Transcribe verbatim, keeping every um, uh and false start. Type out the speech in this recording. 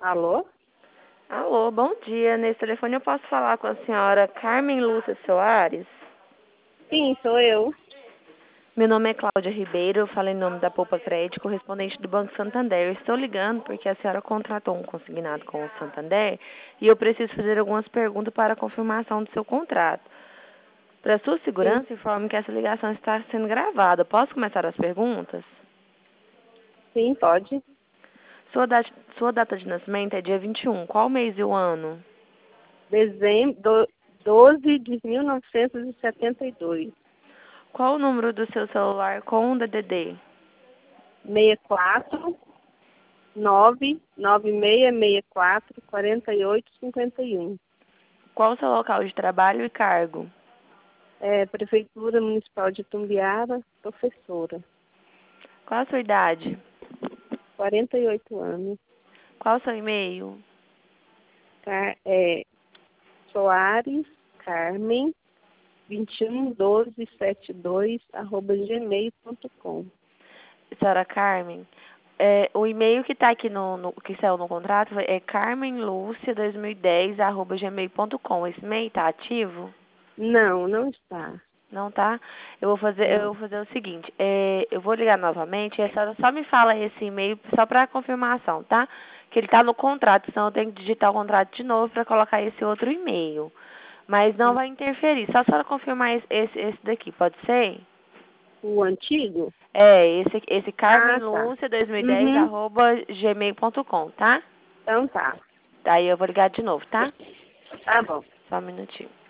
Alô? Alô, bom dia. Nesse telefone eu posso falar com a senhora Carmen Lúcia Soares? Sim, sou eu. Meu nome é Cláudia Ribeiro, eu falo em nome da Poupa Crédito, correspondente do Banco Santander. Eu estou ligando porque a senhora contratou um consignado com o Santander e eu preciso fazer algumas perguntas para a confirmação do seu contrato. Para sua Sim, segurança, informe que essa ligação está sendo gravada. Posso começar as perguntas? sim, pode. Sua data, sua data de nascimento é dia vinte e um. Qual mês e o ano? Dezembro, do, doze de mil novecentos e setenta e dois. Qual o número do seu celular com o D D D? sessenta e quatro, nove nove seis seis quatro, quarenta e oito, cinquenta e um. Qual o seu local de trabalho e cargo? É, Prefeitura Municipal de Tumbiara, professora. Qual a sua idade? quarenta e oito anos. Qual o seu e-mail? Car, é, Soares Carmen vinte e um, doze, setenta e dois, arroba gmail ponto com. Senhora Carmen, é, o e-mail que está aqui no, no que saiu no contrato é carmenlucia dois mil e dez arroba gmail ponto com. Esse e-mail está ativo? Não, não está. Não tá? Eu vou fazer, eu Não. vou fazer o seguinte, é, eu vou ligar novamente, e a senhora só me fala esse e-mail só para confirmação, tá? Que ele está no contrato, senão eu tenho que digitar o contrato de novo para colocar esse outro e-mail. Mas não vai interferir, só a senhora confirmar esse, esse, esse daqui, pode ser? O antigo? É, esse, esse Ah, tá. carmenlucia dois mil e dez Uhum. arroba gmail ponto com, tá? Então tá. Daí eu vou ligar de novo, tá? Tá bom. Só um minutinho.